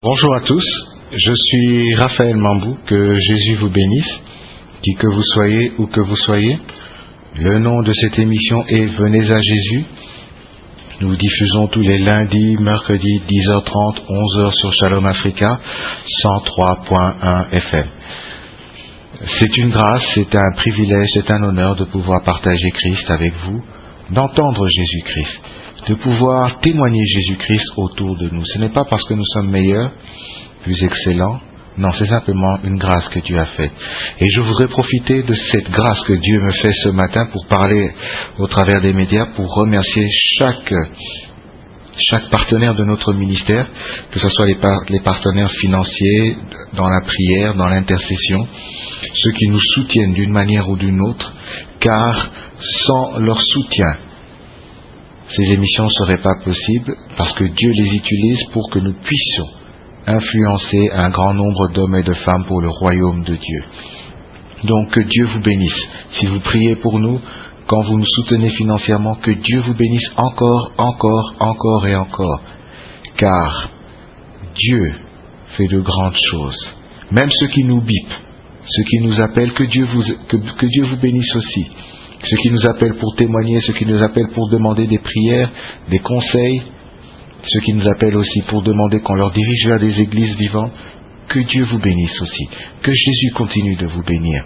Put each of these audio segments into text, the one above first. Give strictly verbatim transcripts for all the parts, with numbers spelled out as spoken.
Bonjour à tous, je suis Raphaël Mambou, que Jésus vous bénisse, qui que vous soyez ou que vous soyez. Le nom de cette émission est Venez à Jésus. Nous diffusons tous les lundis, mercredis, dix heures trente, onze heures sur Shalom Africa, cent trois point un F M. C'est une grâce, c'est un privilège, c'est un honneur de pouvoir partager Christ avec vous, d'entendre Jésus-Christ, de pouvoir témoigner Jésus-Christ autour de nous. Ce n'est pas parce que nous sommes meilleurs, plus excellents, non, c'est simplement une grâce que Dieu a faite. Et je voudrais profiter de cette grâce que Dieu me fait ce matin pour parler au travers des médias, pour remercier chaque, chaque partenaire de notre ministère, que ce soit les, par, les partenaires financiers, dans la prière, dans l'intercession, ceux qui nous soutiennent d'une manière ou d'une autre, car sans leur soutien, ces émissions ne seraient pas possibles, parce que Dieu les utilise pour que nous puissions influencer un grand nombre d'hommes et de femmes pour le royaume de Dieu. Donc que Dieu vous bénisse. Si vous priez pour nous, quand vous nous soutenez financièrement, que Dieu vous bénisse encore, encore, encore et encore. Car Dieu fait de grandes choses. Même ceux qui nous bipent, ceux qui nous appellent, que Dieu vous, que, que Dieu vous bénisse aussi. Ceux qui nous appellent pour témoigner, ceux qui nous appellent pour demander des prières, des conseils, ceux qui nous appellent aussi pour demander qu'on leur dirige vers des églises vivantes, que Dieu vous bénisse aussi, que Jésus continue de vous bénir.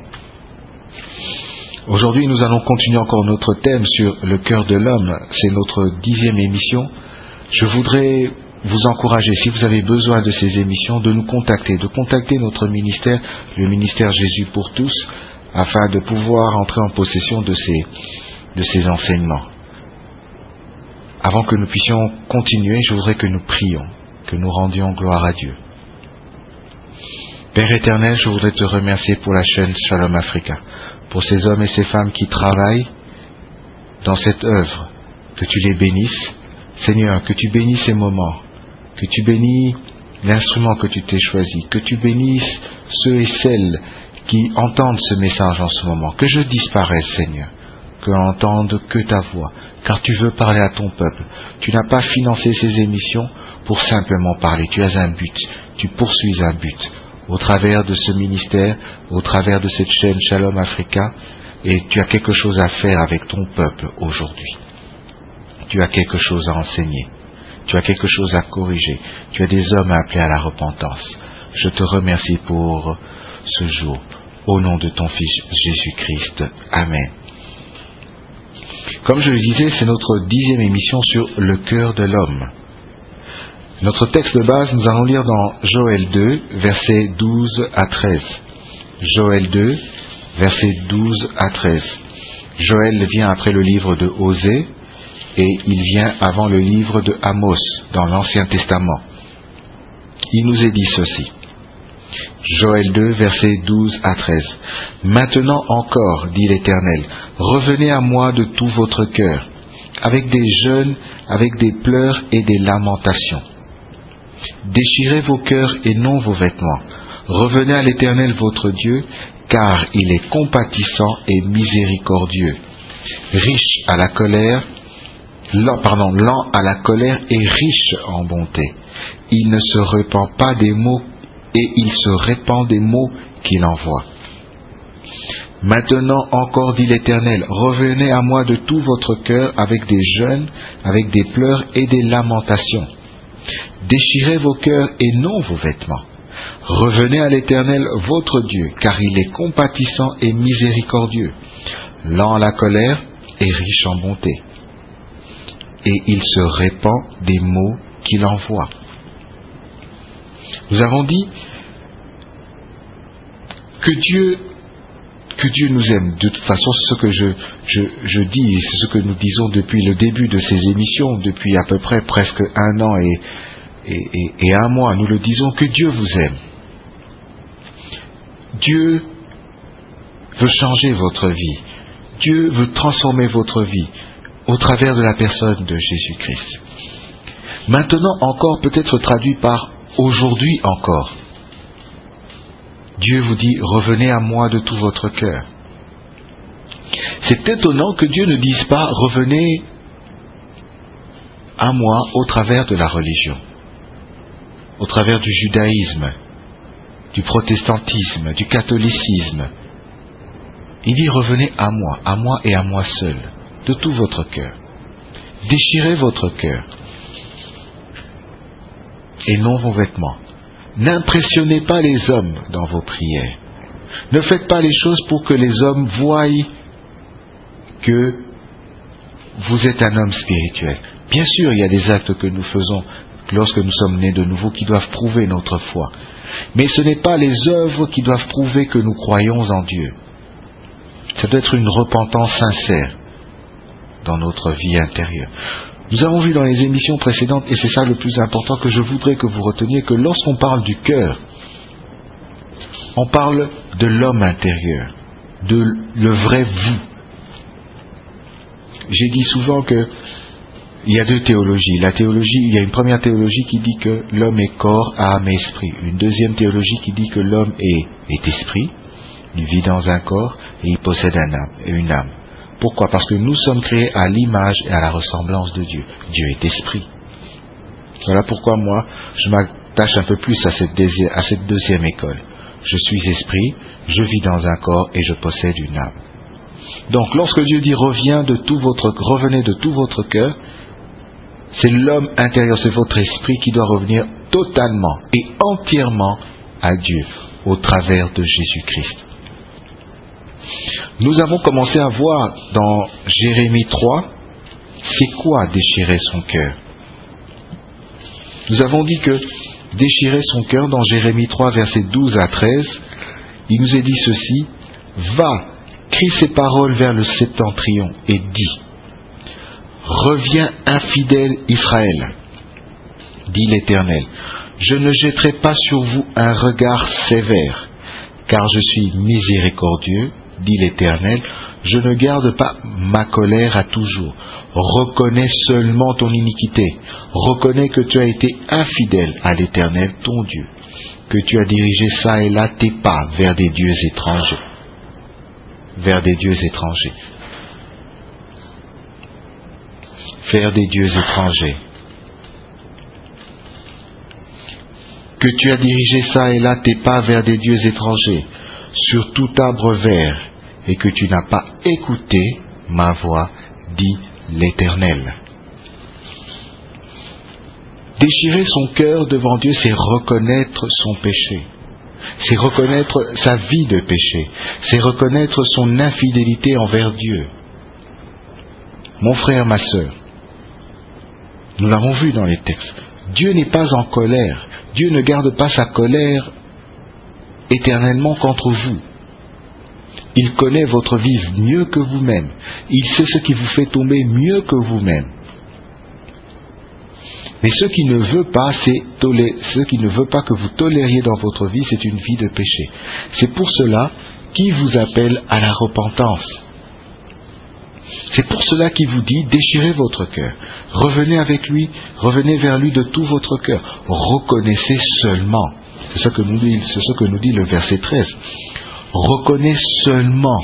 Aujourd'hui, nous allons continuer encore notre thème sur le cœur de l'homme, c'est notre dixième émission. Je voudrais vous encourager, si vous avez besoin de ces émissions, de nous contacter, de contacter notre ministère, le ministère Jésus pour tous, afin de pouvoir entrer en possession de ces, de ces enseignements. Avant que nous puissions continuer, je voudrais que nous prions, que nous rendions gloire à Dieu. Père éternel, je voudrais te remercier pour la chaîne Shalom Africa, pour ces hommes et ces femmes qui travaillent dans cette œuvre, que tu les bénisses. Seigneur, que tu bénisses ces moments, que tu bénis l'instrument que tu t'es choisi, que tu bénisses ceux et celles qui entendent ce message en ce moment, que je disparaisse, Seigneur, que n'entende que ta voix, car tu veux parler à ton peuple. Tu n'as pas financé ces émissions pour simplement parler, tu as un but, tu poursuis un but, au travers de ce ministère, au travers de cette chaîne Shalom Africa, et tu as quelque chose à faire avec ton peuple aujourd'hui. Tu as quelque chose à enseigner, tu as quelque chose à corriger, tu as des hommes à appeler à la repentance. Je te remercie pour ce jour, au nom de ton Fils Jésus-Christ. Amen. Comme je le disais, c'est notre dixième émission sur le cœur de l'homme. Notre texte de base, nous allons lire dans Joël deux, versets douze à treize. Joël deux, versets douze à treize. Joël vient après le livre de Osée et il vient avant le livre de Amos dans l'Ancien Testament. Il nous est dit ceci. Joël deux, versets douze à treize. Maintenant encore, dit l'Éternel, revenez à moi de tout votre cœur, avec des jeûnes, avec des pleurs et des lamentations. Déchirez vos cœurs et non vos vêtements. Revenez à l'Éternel votre Dieu, car il est compatissant et miséricordieux, riche à la colère, lent, pardon, lent à la colère et riche en bonté. Il ne se repent pas des maux et il se répand des mots qu'il envoie. Maintenant encore, dit l'Éternel, revenez à moi de tout votre cœur avec des jeûnes, avec des pleurs et des lamentations. Déchirez vos cœurs et non vos vêtements. Revenez à l'Éternel votre Dieu, car il est compatissant et miséricordieux, lent à la colère et riche en bonté. Et il se répand des mots qu'il envoie. Nous avons dit que Dieu, que Dieu nous aime. De toute façon, c'est ce que je, je, je dis, et c'est ce que nous disons depuis le début de ces émissions, depuis à peu près presque un an et, et, et, et un mois. Nous le disons, que Dieu vous aime. Dieu veut changer votre vie. Dieu veut transformer votre vie au travers de la personne de Jésus-Christ. Maintenant encore, peut-être traduit par aujourd'hui encore. Dieu vous dit, revenez à moi de tout votre cœur. C'est étonnant que Dieu ne dise pas, revenez à moi au travers de la religion. au travers du judaïsme, du protestantisme, du catholicisme. Il dit revenez à moi, à moi et à moi seul, de tout votre cœur. Déchirez votre cœur et non vos vêtements. N'impressionnez pas les hommes dans vos prières. Ne faites pas les choses pour que les hommes voient que vous êtes un homme spirituel. Bien sûr, il y a des actes que nous faisons lorsque nous sommes nés de nouveau qui doivent prouver notre foi. Mais ce n'est pas les œuvres qui doivent prouver que nous croyons en Dieu. Ça doit être une repentance sincère dans notre vie intérieure. Nous avons vu dans les émissions précédentes, et c'est ça le plus important que je voudrais que vous reteniez, que lorsqu'on parle du cœur, on parle de l'homme intérieur, de le vrai vous. J'ai dit souvent que il y a deux théologies. La théologie, il y a une première théologie qui dit que l'homme est corps, âme et esprit. Une deuxième théologie qui dit que l'homme est, est esprit, il vit dans un corps et il possède un âme, une âme. Pourquoi? Parce que nous sommes créés à l'image et à la ressemblance de Dieu. Dieu est esprit. Voilà pourquoi moi, je m'attache un peu plus à cette, deuxième, à cette deuxième école. Je suis esprit, je vis dans un corps et je possède une âme. Donc, lorsque Dieu dit reviens de tout votre, revenez de tout votre cœur, c'est l'homme intérieur, c'est votre esprit qui doit revenir totalement et entièrement à Dieu au travers de Jésus-Christ. Nous avons commencé à voir dans Jérémie trois, c'est quoi déchirer son cœur? Nous avons dit que déchirer son cœur dans Jérémie trois, versets douze à treize, il nous est dit ceci, va, crie ces paroles vers le septentrion et dis, reviens infidèle Israël, dit l'Éternel, je ne jetterai pas sur vous un regard sévère, car je suis miséricordieux, dit l'Éternel, je ne garde pas ma colère à toujours. Reconnais seulement ton iniquité. Reconnais que tu as été infidèle à l'Éternel, ton Dieu, que tu as dirigé ça et là tes pas vers des dieux étrangers. Vers des dieux étrangers. Vers des dieux étrangers. Que tu as dirigé ça et là tes pas vers des dieux étrangers, sur tout arbre vert, et que tu n'as pas écouté ma voix, dit l'Éternel. Déchirer son cœur devant Dieu, c'est reconnaître son péché. C'est reconnaître sa vie de péché. C'est reconnaître son infidélité envers Dieu. Mon frère, ma sœur, nous l'avons vu dans les textes. Dieu n'est pas en colère. Dieu ne garde pas sa colère éternellement contre vous. Il connaît votre vie mieux que vous-même. Il sait ce qui vous fait tomber mieux que vous-même. Mais ce qui ne veut pas, c'est tolé- ce qui ne veut pas que vous tolériez dans votre vie, c'est une vie de péché. C'est pour cela qu'il vous appelle à la repentance. C'est pour cela qu'il vous dit, déchirez votre cœur. Revenez avec lui, revenez vers lui de tout votre cœur. Reconnaissez seulement. C'est ce que nous dit, c'est ce que nous dit le verset treize. Reconnais seulement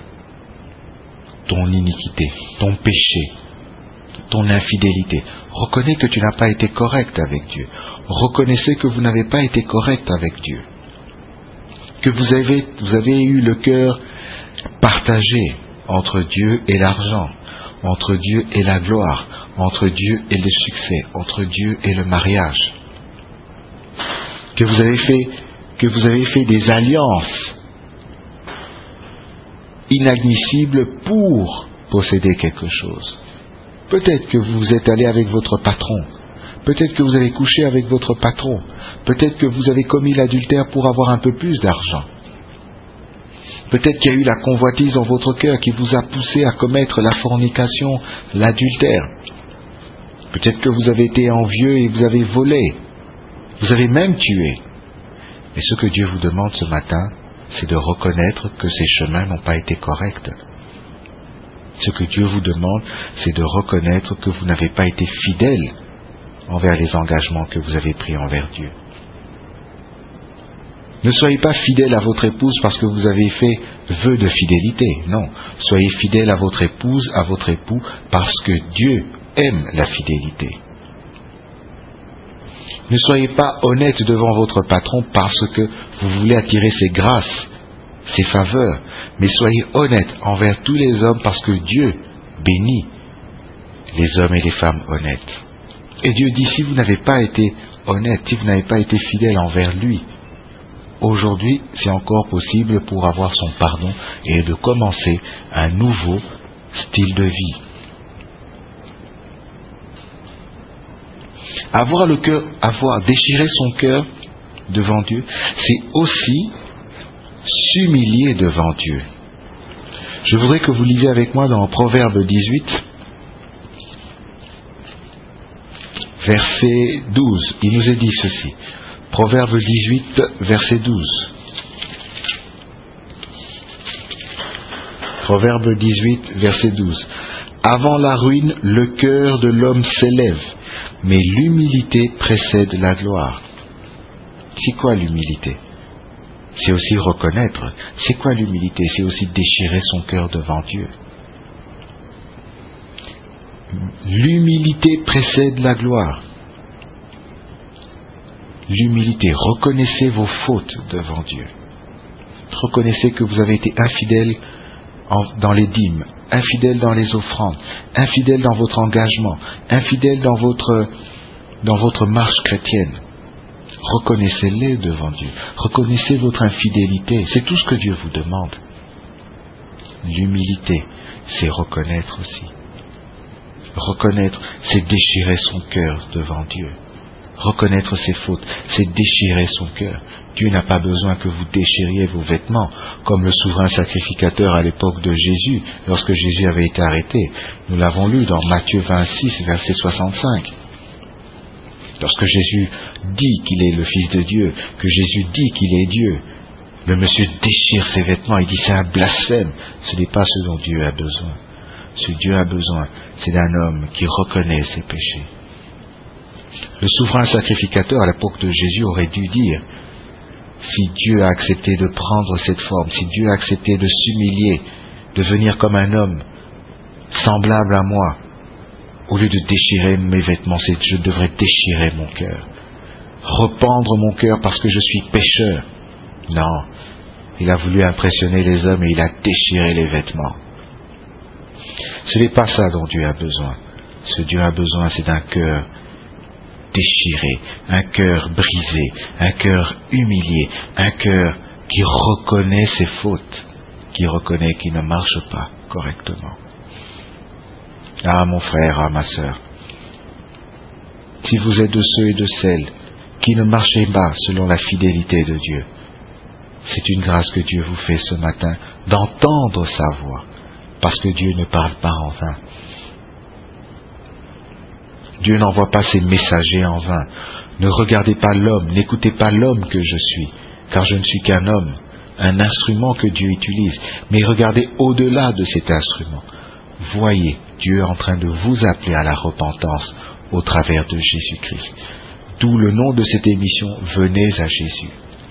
ton iniquité, ton péché, ton infidélité. Reconnais que tu n'as pas été correct avec Dieu. Reconnaissez que vous n'avez pas été correct avec Dieu. Que vous avez, vous avez eu le cœur partagé entre Dieu et l'argent, entre Dieu et la gloire, entre Dieu et le succès, entre Dieu et le mariage. Que vous avez fait, que vous avez fait des alliances inadmissibles pour posséder quelque chose. Peut-être que vous êtes allé avec votre patron. Peut-être que vous avez couché avec votre patron. Peut-être que vous avez commis l'adultère pour avoir un peu plus d'argent. Peut-être qu'il y a eu la convoitise dans votre cœur qui vous a poussé à commettre la fornication, l'adultère. Peut-être que vous avez été envieux et vous avez volé. Vous avez même tué. Mais ce que Dieu vous demande ce matin, c'est de reconnaître que ces chemins n'ont pas été corrects. Ce que Dieu vous demande, c'est de reconnaître que vous n'avez pas été fidèle envers les engagements que vous avez pris envers Dieu. Ne soyez pas fidèle à votre épouse parce que vous avez fait vœu de fidélité. Non, soyez fidèle à votre épouse, à votre époux, parce que Dieu aime la fidélité. Ne soyez pas honnête devant votre patron parce que vous voulez attirer ses grâces, ses faveurs, mais soyez honnête envers tous les hommes parce que Dieu bénit les hommes et les femmes honnêtes. Et Dieu dit, si vous n'avez pas été honnête, si vous n'avez pas été fidèle envers lui, aujourd'hui, c'est encore possible pour avoir son pardon et de commencer un nouveau style de vie. Avoir le cœur, avoir déchiré son cœur devant Dieu, c'est aussi s'humilier devant Dieu. Je voudrais que vous lisiez avec moi dans Proverbe dix-huit, verset douze. Il nous est dit ceci. Proverbe dix-huit, verset douze. Proverbe dix-huit, verset douze. Avant la ruine, le cœur de l'homme s'élève, mais l'humilité précède la gloire. C'est quoi l'humilité? C'est aussi reconnaître. C'est quoi l'humilité? C'est aussi déchirer son cœur devant Dieu. L'humilité précède la gloire. L'humilité, reconnaissez vos fautes devant Dieu. Reconnaissez que vous avez été infidèle en, dans les dîmes, infidèle dans les offrandes, infidèle dans votre engagement, infidèle dans votre, dans votre marche chrétienne. Reconnaissez-les devant Dieu. Reconnaissez votre infidélité. C'est tout ce que Dieu vous demande. L'humilité, c'est reconnaître aussi. Reconnaître, c'est déchirer son cœur devant Dieu. Reconnaître ses fautes, c'est déchirer son cœur. Dieu n'a pas besoin que vous déchiriez vos vêtements, comme le souverain sacrificateur à l'époque de Jésus, lorsque Jésus avait été arrêté. Nous l'avons lu dans Matthieu vingt-six, verset soixante-cinq. Lorsque Jésus dit qu'il est le Fils de Dieu, que Jésus dit qu'il est Dieu, le monsieur déchire ses vêtements, il dit c'est un blasphème. Ce n'est pas ce dont Dieu a besoin. Ce que Dieu a besoin, c'est d'un homme qui reconnaît ses péchés. Le souverain sacrificateur à l'époque de Jésus aurait dû dire, si Dieu a accepté de prendre cette forme, si Dieu a accepté de s'humilier, de venir comme un homme semblable à moi, au lieu de déchirer mes vêtements, c'est je devrais déchirer mon cœur, rependre mon cœur parce que je suis pécheur. Non, il a voulu impressionner les hommes et il a déchiré les vêtements. Ce n'est pas ça dont Dieu a besoin. Ce que Dieu a besoin, c'est d'un cœur déchiré, un cœur brisé, un cœur humilié, un cœur qui reconnaît ses fautes, qui reconnaît qu'il ne marche pas correctement. Ah mon frère, ah ma sœur, si vous êtes de ceux et de celles qui ne marchez pas selon la fidélité de Dieu, c'est une grâce que Dieu vous fait ce matin d'entendre sa voix, parce que Dieu ne parle pas en vain. Dieu n'envoie pas ses messagers en vain. Ne regardez pas l'homme, n'écoutez pas l'homme que je suis, car je ne suis qu'un homme, un instrument que Dieu utilise. Mais regardez au-delà de cet instrument. Voyez Dieu en train de vous appeler à la repentance au travers de Jésus-Christ. D'où le nom de cette émission, venez à Jésus.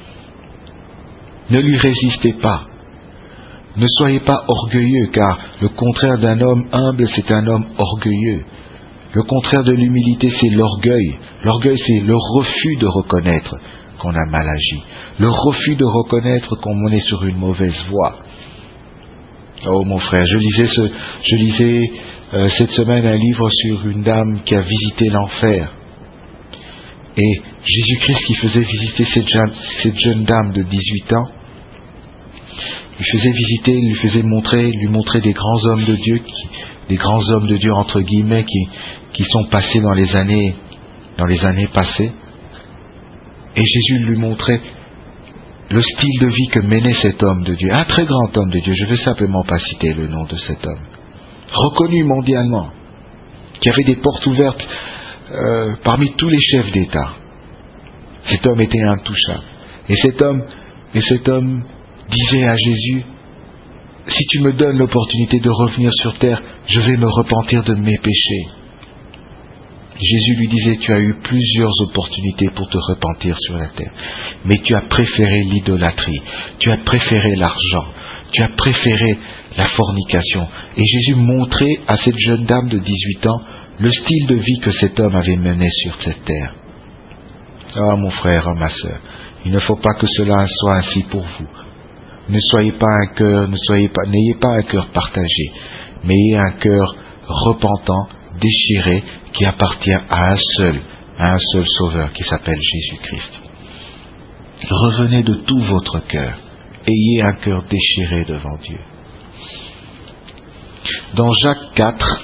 Ne lui résistez pas. Ne soyez pas orgueilleux, car le contraire d'un homme humble, c'est un homme orgueilleux. Le contraire de l'humilité, c'est l'orgueil. L'orgueil, c'est le refus de reconnaître qu'on a mal agi. Le refus de reconnaître qu'on est sur une mauvaise voie. Oh mon frère, je lisais, ce, je lisais euh, cette semaine un livre sur une dame qui a visité l'enfer. Et Jésus-Christ qui faisait visiter cette jeune, cette jeune dame de dix-huit ans, lui faisait visiter, lui faisait montrer, lui montrer des grands hommes de Dieu, qui, des grands hommes de Dieu entre guillemets, qui, qui sont passés dans les années, dans les années passées. Et Jésus lui montrait le style de vie que menait cet homme de Dieu, un très grand homme de Dieu. Je ne vais simplement pas citer le nom de cet homme, reconnu mondialement, qui avait des portes ouvertes euh, parmi tous les chefs d'État. Cet homme était intouchable. Et cet homme, et cet homme disait à Jésus, si tu me donnes l'opportunité de revenir sur terre, je vais me repentir de mes péchés. Jésus lui disait, tu as eu plusieurs opportunités pour te repentir sur la terre, mais tu as préféré l'idolâtrie, tu as préféré l'argent, tu as préféré la fornication. Et Jésus montrait à cette jeune dame de dix-huit ans le style de vie que cet homme avait mené sur cette terre. Oh mon frère, oh ma sœur, il ne faut pas que cela soit ainsi pour vous. Ne soyez pas un cœur, ne soyez pas, n'ayez pas un cœur partagé, mais ayez un cœur repentant, déchiré, qui appartient à un seul, à un seul Sauveur qui s'appelle Jésus-Christ. Revenez de tout votre cœur, ayez un cœur déchiré devant Dieu. Dans Jacques quatre,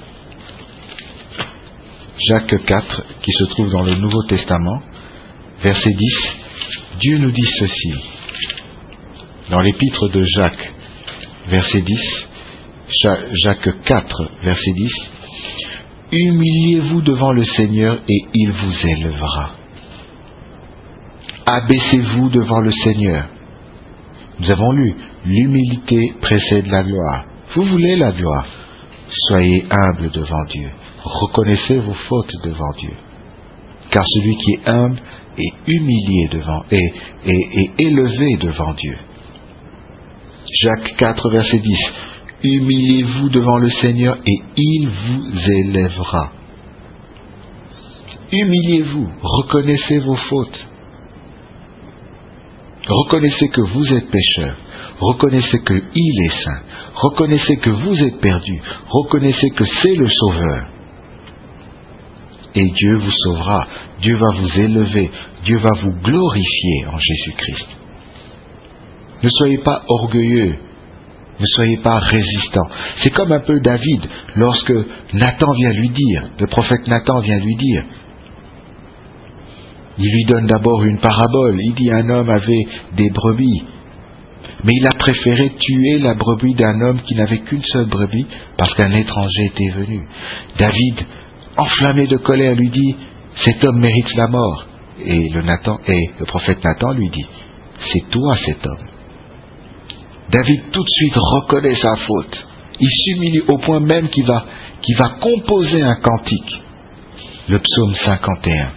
Jacques quatre, qui se trouve dans le Nouveau Testament, verset dix, Dieu nous dit ceci. Dans l'épître de Jacques, verset dix, Jacques quatre, verset dix, humiliez-vous devant le Seigneur et il vous élèvera. Abaissez-vous devant le Seigneur. Nous avons lu, l'humilité précède la gloire. Vous voulez la gloire? Soyez humble devant Dieu. Reconnaissez vos fautes devant Dieu. Car celui qui est humble est humilié devant, et, et, et élevé devant Dieu. Jacques quatre, verset dix. Humiliez-vous devant le Seigneur et il vous élèvera. Humiliez-vous, reconnaissez vos fautes. Reconnaissez que vous êtes pécheur. Reconnaissez qu'il est saint. Reconnaissez que vous êtes perdu. Reconnaissez que c'est le Sauveur. Et Dieu vous sauvera. Dieu va vous élever. Dieu va vous glorifier en Jésus-Christ. Ne soyez pas orgueilleux. Ne soyez pas résistant. C'est comme un peu David, lorsque Nathan vient lui dire, le prophète Nathan vient lui dire, il lui donne d'abord une parabole. Il dit un homme avait des brebis, mais il a préféré tuer la brebis d'un homme qui n'avait qu'une seule brebis parce qu'un étranger était venu. David, enflammé de colère, lui dit cet homme mérite la mort. Et le, Nathan, et le prophète Nathan lui dit c'est toi cet homme. David tout de suite reconnaît sa faute. Il s'humilie au point même qu'il va, qu'il va composer un cantique, le psaume cinquante et un.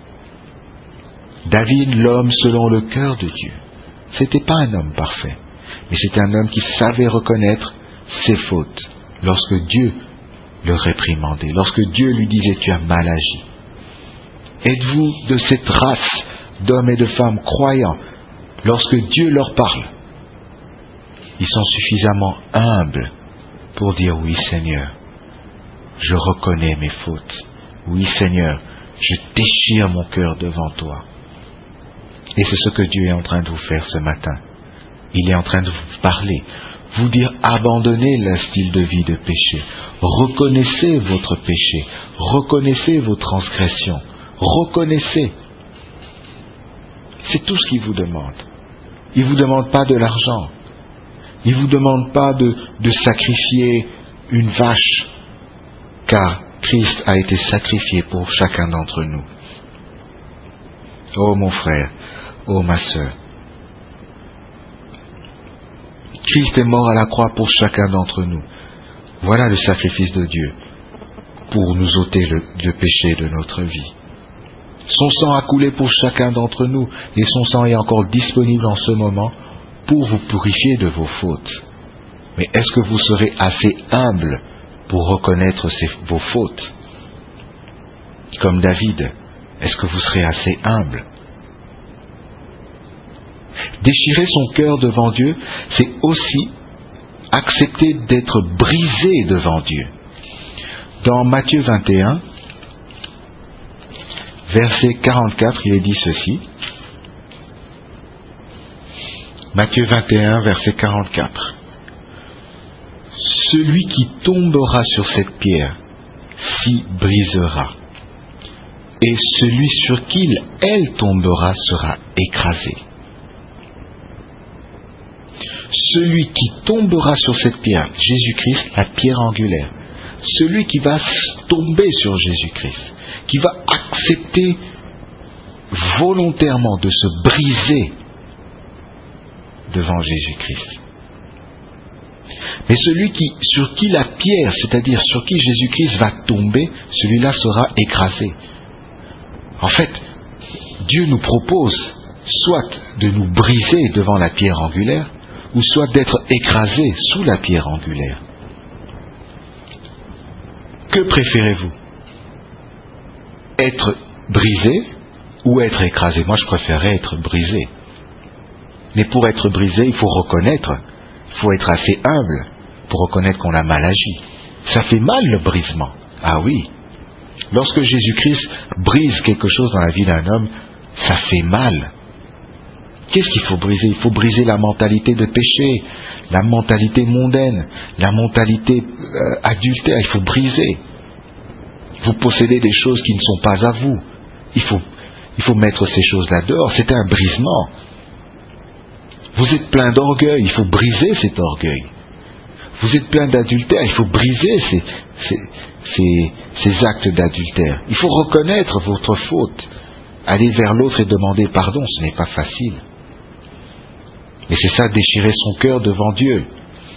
David, l'homme selon le cœur de Dieu, c'était pas un homme parfait, mais c'était un homme qui savait reconnaître ses fautes lorsque Dieu le réprimandait, lorsque Dieu lui disait tu as mal agi. Êtes-vous de cette race d'hommes et de femmes croyants? Lorsque Dieu leur parle, ils sont suffisamment humbles pour dire oui Seigneur, je reconnais mes fautes. Oui Seigneur, je déchire mon cœur devant toi. Et c'est ce que Dieu est en train de vous faire ce matin. Il est en train de vous parler, vous dire abandonnez le style de vie de péché. Reconnaissez votre péché, reconnaissez vos transgressions, reconnaissez. C'est tout ce qu'il vous demande. Il ne vous demande pas de l'argent. Il ne vous demande pas de, de sacrifier une vache, car Christ a été sacrifié pour chacun d'entre nous. Oh mon frère, oh ma sœur, Christ est mort à la croix pour chacun d'entre nous. Voilà le sacrifice de Dieu pour nous ôter le, le péché de notre vie. Son sang a coulé pour chacun d'entre nous et son sang est encore disponible en ce moment pour vous purifier de vos fautes. Mais est-ce que vous serez assez humble pour reconnaître ces, vos fautes? Comme David, est-ce que vous serez assez humble? Déchirer son cœur devant Dieu, c'est aussi accepter d'être brisé devant Dieu. Dans Matthieu vingt et un, verset quarante-quatre, il est dit ceci. Matthieu vingt et un, verset quarante-quatre. Celui qui tombera sur cette pierre s'y brisera, et celui sur qui elle tombera sera écrasé. Celui qui tombera sur cette pierre, Jésus-Christ, la pierre angulaire, celui qui va tomber sur Jésus-Christ, qui va accepter volontairement de se briser devant Jésus-Christ. Mais celui qui, sur qui la pierre, c'est-à-dire sur qui Jésus-Christ va tomber, celui-là sera écrasé. En fait, Dieu nous propose soit de nous briser devant la pierre angulaire, ou soit d'être écrasé sous la pierre angulaire. Que préférez-vous? Être brisé ou être écrasé. Moi, je préférais être brisé. Mais pour être brisé, il faut reconnaître, il faut être assez humble pour reconnaître qu'on a mal agi. Ça fait mal le brisement. Ah oui. Lorsque Jésus-Christ brise quelque chose dans la vie d'un homme, ça fait mal. Qu'est-ce qu'il faut briser? Il faut briser la mentalité de péché, la mentalité mondaine, la mentalité euh, adultère. Il faut briser. Vous possédez des choses qui ne sont pas à vous. Il faut, il faut mettre ces choses-là dehors. C'est un brisement. Vous êtes plein d'orgueil. Il faut briser cet orgueil. Vous êtes plein d'adultère. Il faut briser ces, ces, ces, ces actes d'adultère. Il faut reconnaître votre faute. Aller vers l'autre et demander pardon, ce n'est pas facile. Et c'est ça, déchirer son cœur devant Dieu.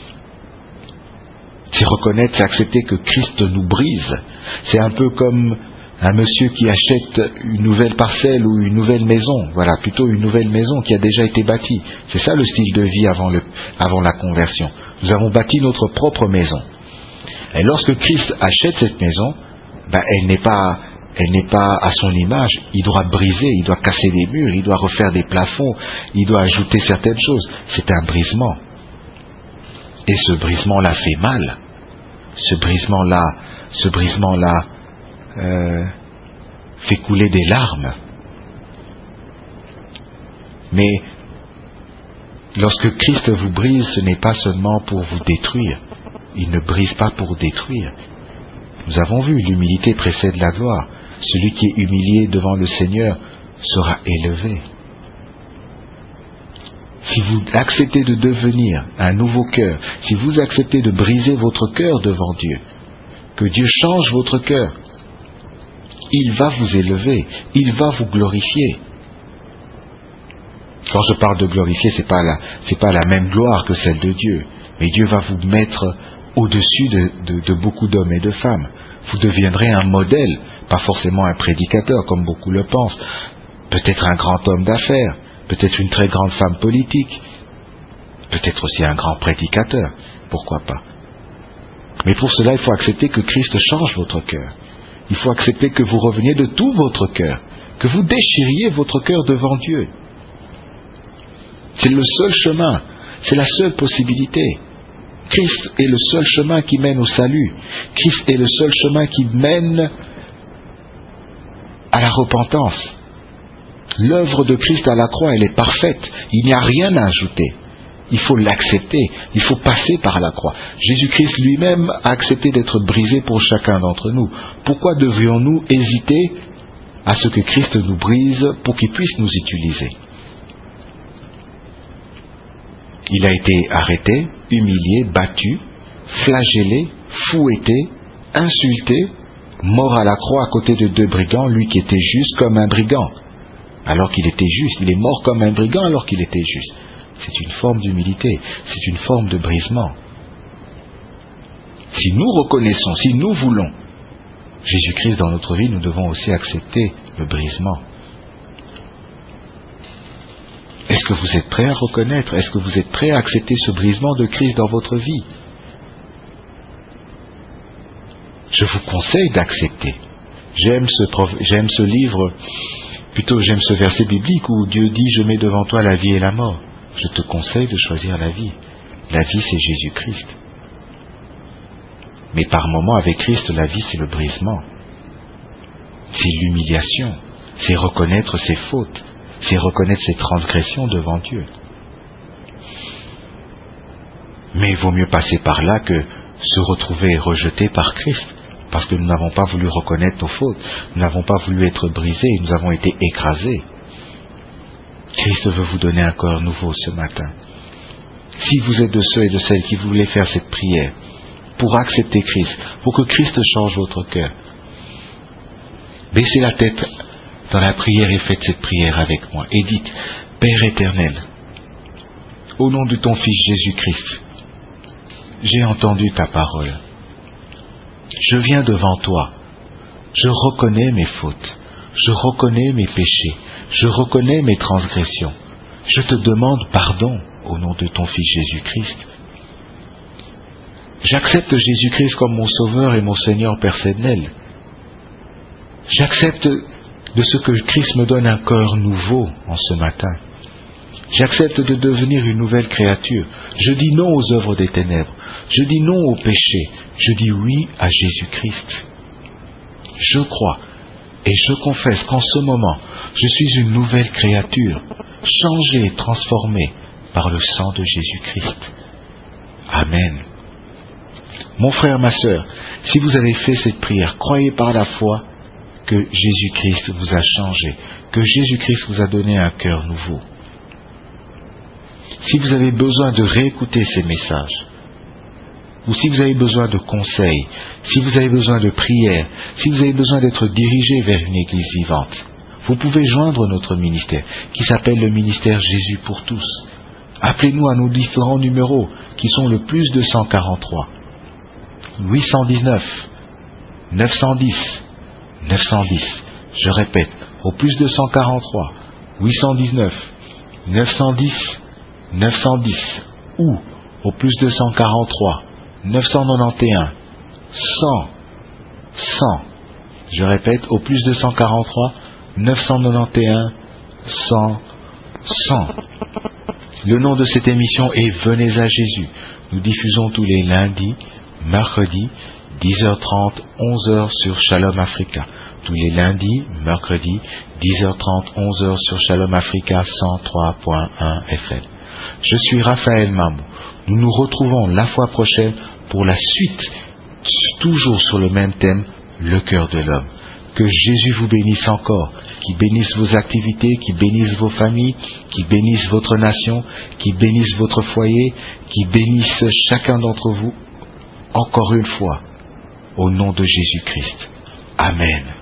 C'est reconnaître, c'est accepter que Christ nous brise. C'est un peu comme un monsieur qui achète une nouvelle parcelle ou une nouvelle maison. Voilà, plutôt une nouvelle maison qui a déjà été bâtie. C'est ça le style de vie avant, le, avant la conversion. Nous avons bâti notre propre maison. Et lorsque Christ achète cette maison, ben, elle n'est pas... Elle n'est pas à son image, il doit briser, il doit casser des murs, il doit refaire des plafonds, il doit ajouter certaines choses. C'est un brisement. Et ce brisement-là fait mal. Ce brisement-là, ce brisement-là euh, fait couler des larmes. Mais lorsque Christ vous brise, ce n'est pas seulement pour vous détruire. Il ne brise pas pour détruire. Nous avons vu, l'humilité précède la gloire. Celui qui est humilié devant le Seigneur sera élevé. Si vous acceptez de devenir un nouveau cœur, si vous acceptez de briser votre cœur devant Dieu, que Dieu change votre cœur, il va vous élever, il va vous glorifier. Quand je parle de glorifier, c'est pas la, c'est pas la même gloire que celle de Dieu, mais Dieu va vous mettre au-dessus de, de, de beaucoup d'hommes et de femmes. Vous deviendrez un modèle, pas forcément un prédicateur comme beaucoup le pensent, peut-être un grand homme d'affaires, peut-être une très grande femme politique, peut-être aussi un grand prédicateur, pourquoi pas. Mais pour cela, il faut accepter que Christ change votre cœur. Il faut accepter que vous reveniez de tout votre cœur, que vous déchiriez votre cœur devant Dieu. C'est le seul chemin, c'est la seule possibilité. Christ est le seul chemin qui mène au salut. Christ est le seul chemin qui mène à la repentance. L'œuvre de Christ à la croix, elle est parfaite. Il n'y a rien à ajouter. Il faut l'accepter. Il faut passer par la croix. Jésus-Christ lui-même a accepté d'être brisé pour chacun d'entre nous. Pourquoi devrions-nous hésiter à ce que Christ nous brise pour qu'il puisse nous utiliser? Il a été arrêté, humilié, battu, flagellé, fouetté, insulté, mort à la croix à côté de deux brigands, lui qui était juste comme un brigand, alors qu'il était juste. Il est mort comme un brigand alors qu'il était juste. C'est une forme d'humilité, c'est une forme de brisement. Si nous reconnaissons, si nous voulons Jésus-Christ dans notre vie, nous devons aussi accepter le brisement. Est-ce que vous êtes prêt à reconnaître? Est-ce que vous êtes prêt à accepter ce brisement de Christ dans votre vie? Je vous conseille d'accepter. J'aime ce, j'aime ce livre, plutôt j'aime ce verset biblique où Dieu dit « Je mets devant toi la vie et la mort ». Je te conseille de choisir la vie. La vie, c'est Jésus-Christ. Mais par moments, avec Christ, la vie, c'est le brisement. C'est l'humiliation. C'est reconnaître ses fautes. C'est reconnaître ses transgressions devant Dieu. Mais il vaut mieux passer par là que se retrouver rejeté par Christ, parce que nous n'avons pas voulu reconnaître nos fautes, nous n'avons pas voulu être brisés, nous avons été écrasés. Christ veut vous donner un corps nouveau ce matin. Si vous êtes de ceux et de celles qui voulaient faire cette prière, pour accepter Christ, pour que Christ change votre cœur, baissez la tête dans la prière et faites cette prière avec moi. Et dites, Père éternel, au nom de ton Fils Jésus-Christ, j'ai entendu ta parole. Je viens devant toi. Je reconnais mes fautes. Je reconnais mes péchés. Je reconnais mes transgressions. Je te demande pardon au nom de ton Fils Jésus-Christ. J'accepte Jésus-Christ comme mon Sauveur et mon Seigneur personnel. J'accepte de ce que Christ me donne un cœur nouveau en ce matin. J'accepte de devenir une nouvelle créature. Je dis non aux œuvres des ténèbres. Je dis non au péché. Je dis oui à Jésus-Christ. Je crois et je confesse qu'en ce moment, je suis une nouvelle créature, changée et transformée par le sang de Jésus-Christ. Amen. Mon frère, ma sœur, si vous avez fait cette prière, croyez par la foi que Jésus-Christ vous a changé, que Jésus-Christ vous a donné un cœur nouveau. Si vous avez besoin de réécouter ces messages, ou si vous avez besoin de conseils, si vous avez besoin de prières, si vous avez besoin d'être dirigé vers une église vivante, vous pouvez joindre notre ministère, qui s'appelle le ministère Jésus pour tous. Appelez-nous à nos différents numéros, qui sont le plus deux cent quarante-trois, huit cent dix-neuf, neuf cent dix, neuf cent dix. Je répète, au plus deux cent quarante-trois, huit cent dix-neuf, neuf cent dix, neuf cent dix, ou au plus deux cent quarante-trois, neuf cent quatre-vingt-onze, cent, cent. Je répète, au plus deux cent quarante-trois, neuf cent quatre-vingt-onze, cent, cent. Le nom de cette émission est Venez à Jésus. Nous diffusons tous les lundis, mercredis, dix heures trente, onze heures sur Shalom Africa. Tous les lundis, mercredis, dix heures trente, onze heures sur Shalom Africa cent trois point un F M. Je suis Raphaël Mamou. Nous nous retrouvons la fois prochaine pour la suite, toujours sur le même thème, le cœur de l'homme. Que Jésus vous bénisse encore, qui bénisse vos activités, qui bénisse vos familles, qui bénisse votre nation, qui bénisse votre foyer, qui bénisse chacun d'entre vous, encore une fois, au nom de Jésus-Christ. Amen.